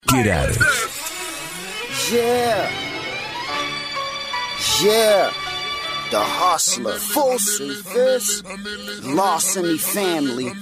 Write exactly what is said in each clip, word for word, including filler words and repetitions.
Get at it. Yeah. Yeah. The hustler. Full service. Lost in the family.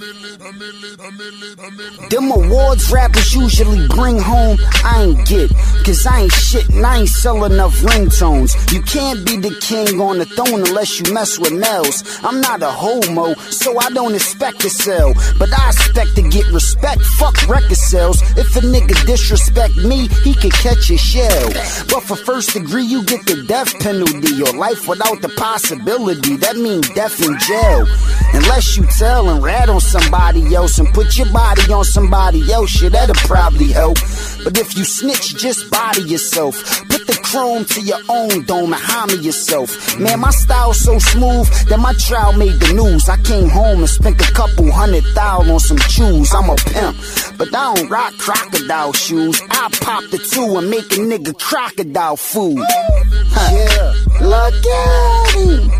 Them awards rappers usually bring home, I ain't get. Cause I ain't shit and I ain't sell enough ringtones. You can't be the king on the throne unless you mess with males. I'm not a homo, so I don't expect to sell. But I expect to get respect. Fuck record sales. If a nigga disrespect me, he could catch a shell. But for first degree, you get the death penalty. Or life without the possibility. That means death in jail. Unless you tell and rat on somebody else and put your body on somebody else, shit, that'll probably help. But if you snitch, just body yourself. Put the chrome to your own dome and hammer yourself. Man, my style's so smooth that my trial made the news. I came home and spent a couple hundred thousand on some shoes. I'm a pimp, but I don't rock crocodile shoes. I pop the two and make a nigga crocodile food. Huh. Yeah, look at him.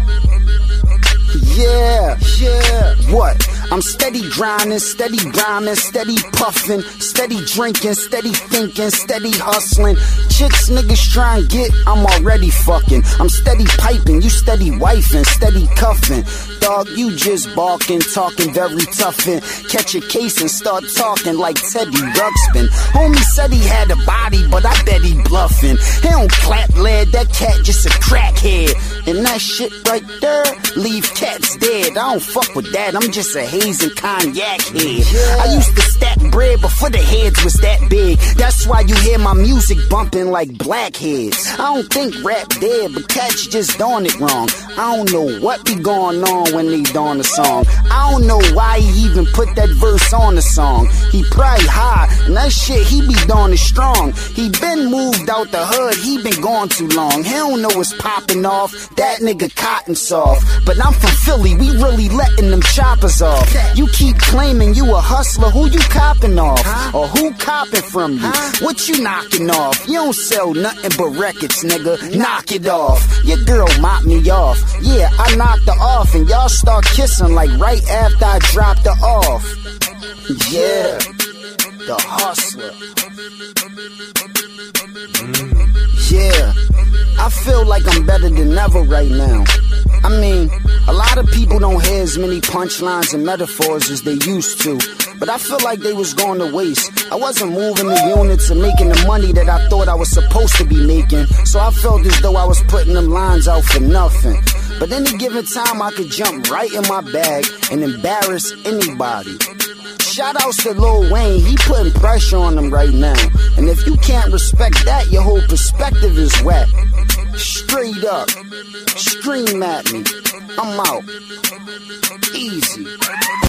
Yeah, yeah. What? I'm steady grinding, steady rhyming, steady puffing, steady drinking, steady thinking, steady hustling. Chicks niggas try and get, I'm already fucking. I'm steady piping, you steady wifing, steady cuffing. Dog, you just barking, talking very toughin'. Catch a case and start talking like Teddy Ruxpin. Homie said he had a body, but I bet he bluffing. He don't clap lead, that cat just a crackhead. And that shit right there, leave cats dead. I don't fuck with that, I'm just a hazing cognac head. Yeah. I used to stack bread before the heads was that big. That's why you hear my music bumping like blackheads. I don't think rap dead, but cats just doing it wrong. I don't know what be going on when they doing the song. I don't know why he even put that verse on the song. He probably high, and that shit he be doing it strong. He been moved out the hood, he been gone too long. He don't know what's popping off, that nigga cotton soft. But I'm from Philly, we really letting them choppers off. You keep claiming you a hustler, who you copping off? Or who copping from you? What you knocking off? You don't sell nothing but records, nigga, knock it off. Your girl mopped me off, yeah, I knocked her off. And y'all start kissing like right after I dropped her off. Yeah, the hustler. Mm. Yeah, I feel like I'm better than ever right now. I mean, a lot of people don't hear as many punchlines and metaphors as they used to, but I feel like they was going to waste. I wasn't moving the units and making the money that I thought I was supposed to be making, so I felt as though I was putting them lines out for nothing. But any given time I could jump right in my bag and embarrass anybody. Shout outs to Lil Wayne, he putting pressure on them right now. And if you can't respect that, your whole perspective is whack. Straight up, scream at me, I'm out. Easy.